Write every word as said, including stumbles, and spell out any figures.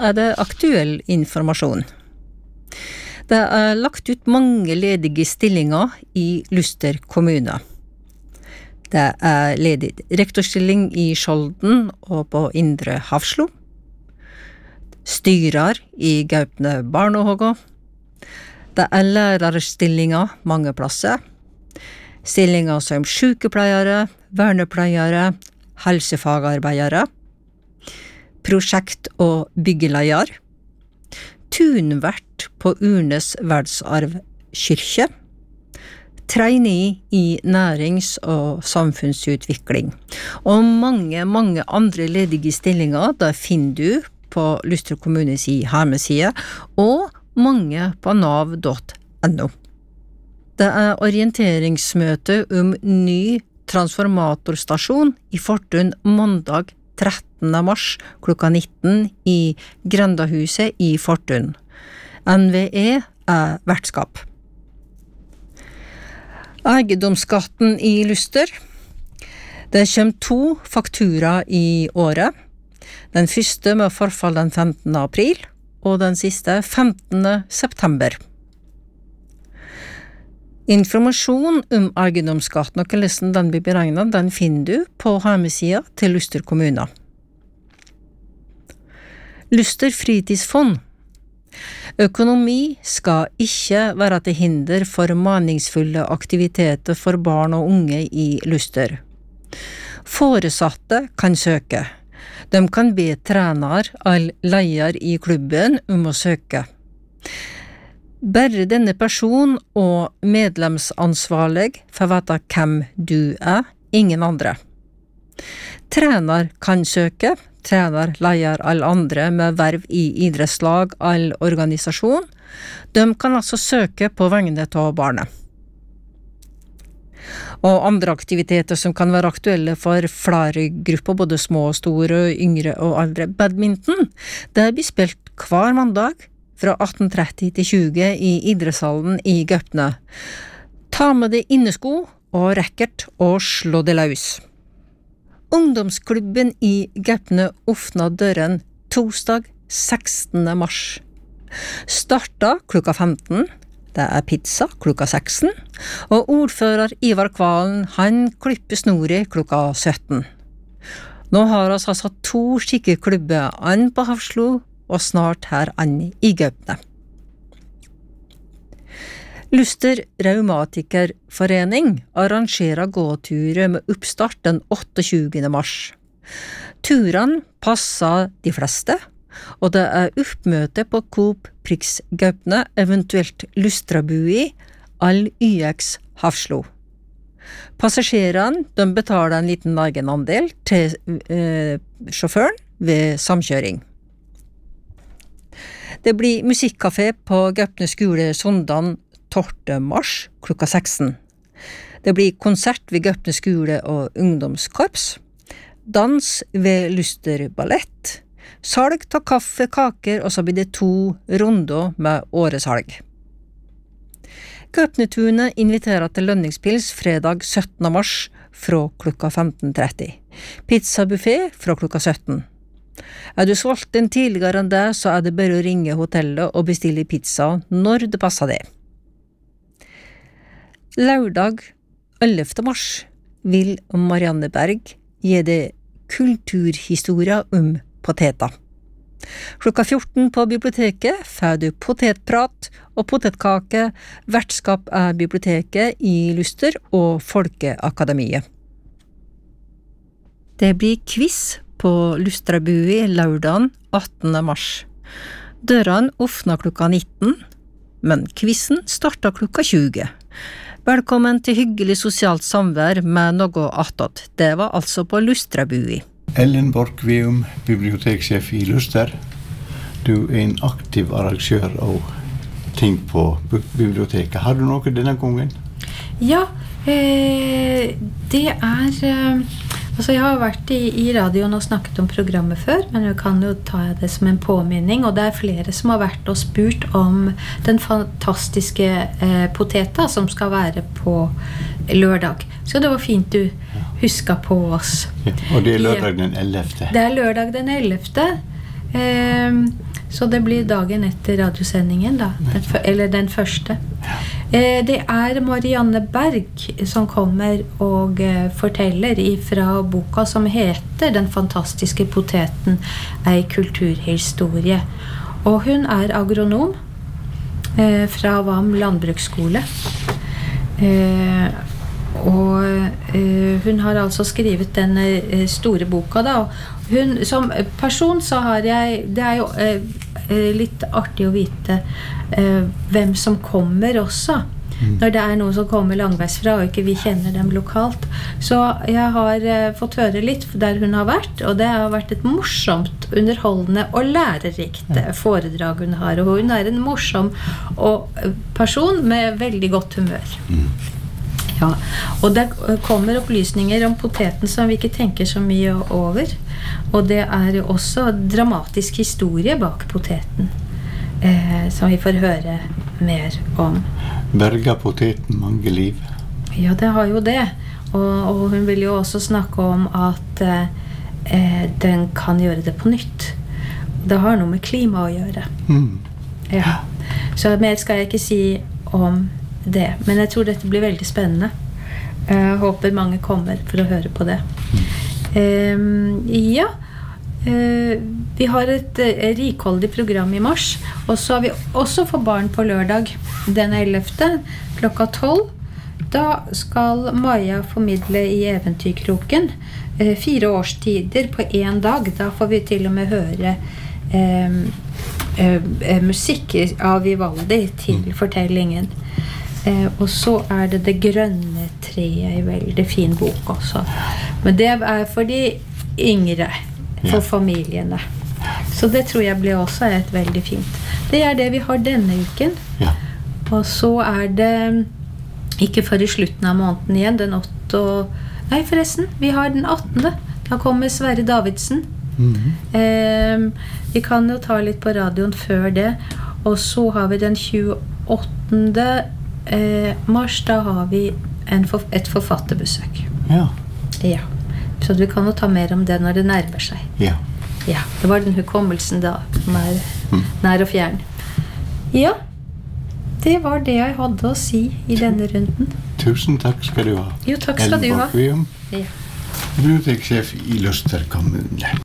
er det aktuell informasjon. Det er lagt ut mange ledige stillinger i Luster kommune. Det er ledig rektorstilling i Skjolden og på Indre Hafslo. Styrer i Gaupne barnehage. Det er lærerstillinger mange plasser. Stillinger som sykepleiere, vernepleiere, helsefagarbeidere, prosjekt- og byggeleier, tunvert på Urnes verdensarvkirke, trainee i nærings- og samfunnsutvikling, og mange, mange andre ledige stillinger der finner du på Luster kommunes hjemmeside, og mange på nav punktum no. Det er orienteringsmøte om ny transformatorstasjon i Fortun mandag trettende mars klokka nitten i Grendahuset i Fortun. N V E er vertskap. Eiendomsskatten i Luster. Det kommer to faktura i året. Den første med forfall den femtende april, og den siste femtende september. Informasjon om eiendomsskatten og hvordan den blir beregnet, den finner du på hjemmesida til Luster kommune. Luster fritidsfond. Økonomi skal ikke være til hinder for meningsfulle aktiviteter for barn og unge i Luster. Foresatte kan søke. De kan be trener eller leier i klubben om å søke. Bare denne person og medlemsansvarlig får vite hvem du er, ingen andre. Trener kan søke, trener, leier eller andre med verv i idrettslag eller organisasjon. De kan altså søke på vegne av barnet. Og andre aktiviteter som kan være aktuelle for flere grupper, både små og store, yngre og eldre. Badminton, det blir spilt hver mandag fra atten tretti til tjue i idrettshallen i Gaupne. Ta med deg innesko og racket og slå det løs. Ungdomsklubben i Gaupne åpner døren torsdag sekstende mars. Starta klokka femten, det er pizza klokka seksten, og ordfører Ivar Kvalen, han klipper snoret klokka sytten. Nå har vi altså to skikkeklubber, en på Hafslo, og snart her an i Gaupne. Luster Reumatikerforening arrangerer gåturer med oppstart den åttetjugende mars. Turen passer de fleste, og det er oppmøte på Coop Prix Gaupne, eventuelt Lustrabui, all Y X Hafslo. Passasjerene de betaler en liten egenandel til eh, sjåføren ved samkjøring. Det blir musikkcafé på Gaupne skole søndag tolvte mars klokka seksten. Det blir konsert ved Gaupne skole og ungdomskorps, dans ved Luster Ballett, salg av kaffe, kaker, og så blir det to runder med åresalg. Gaupnetunet inviterer til lønningspils fredag syttende mars fra klokka femten tretti. Pizzabuffé fra klokka sytten. Er du sulten tidligere enn det, så er det bare å ringe hotellet og bestille pizza når det passer det. Lørdag ellevte mars vil Marianne Berg gi deg kulturhistoria om poteter. Klokka fjorten på biblioteket får du potetprat og potetkake. Vertskap er biblioteket i Luster og Folkeakademiet. Det blir quiz på Lustrabui lørdagen attende mars. Dørene åpner klokka nitten, men quizen starter klokka tjue. Velkommen til hyggelig sosialt samvær med noe attåt. Det var altså på Lustrabui. Ellen Borgvium, bibliotekssjef i Luster. Du er en aktiv arrangør av ting på biblioteket. Har du noe denne gangen? Ja, eh, det er... Eh, altså jeg har vært i, i radioen og snakket om programmet før, men jeg kan jo ta det som en påminning, og det er flere som har vært og spurt om den fantastiske eh, poteta som skal være på lørdag. Så det var fint du huska på oss. Ja, og det er lørdag den ellevte. Det er lørdag den ellevte. Eh, Så det blir dagen etter radiosendingen da, den, eller den første. Eh, det er Marianne Berg som kommer og eh, forteller ifra boka som heter Den fantastiske poteten, ei kulturhistorie. Og hun er agronom eh, fra Vam landbruksskole. Eh, og eh, hun har altså skrivet den eh, store boka da. Hun, som person så har jeg, det er jo eh, litt artig å vite eh, hvem som kommer også. Mm. Når det er noen som kommer langveisfra og ikke vi kjenner dem lokalt. Så jeg har eh, fått høre litt der hun har vært, og det har vært et morsomt, underholdende og lærerikt ja. foredrag hun har. Og hun er en morsom og, person med veldig godt humør. Mm. Ja, og det kommer opplysninger om poteten som vi ikke tenker så mye over. Og det er jo også dramatisk historie bak poteten, eh, som vi får høre mer om. Berga poteten mange liv? Ja, det har jo det. Og, og hun vil jo også snakke om at eh, den kan gjøre det på nytt. Det har noe med klima å gjøre. Mm. Ja. Så mer skal jeg ikke si om det. Men jeg tror dette blir veldig spennende. Jeg håper mange kommer for å høre på det. Um, ja, uh, vi har et uh, rikholdig program i mars. Og så har vi også for barn på lørdag, den ellevte klokka tolv. Da skal Maja formidle i Eventyrkroken uh, fire årstider på en dag. Da får vi til og med høre um, uh, uh, musikk av Vivaldi til fortellingen. Eh, og så er det Det grønne treet, en veldig fin bok også. Men det er for de yngre, for ja. familiene. Så det tror jeg blir også et veldig fint. Det er det vi har denne uken. Ja. Og så er det ikke før i slutten av måneden igjen, den åttende. Nei, forresten, vi har den attende. Da kommer Sverre Davidsen. Mm-hmm. eh, vi kan jo ta litt på radioen før det. Og så har vi den tjueåttende Eh, mars, da har vi en for, et forfatterbesøk. Ja. Ja. Så vi kan jo ta mer om det når det nærmer seg. Ja. Ja, det var den hukommelsen da, som er mm. nær og fjern. Ja, det var det jeg hadde å si i denne runden. Tusen takk skal du ha. Jo, takk skal du ha. Elva Kveum, ja. Bibliotekssjef i Luster kommune.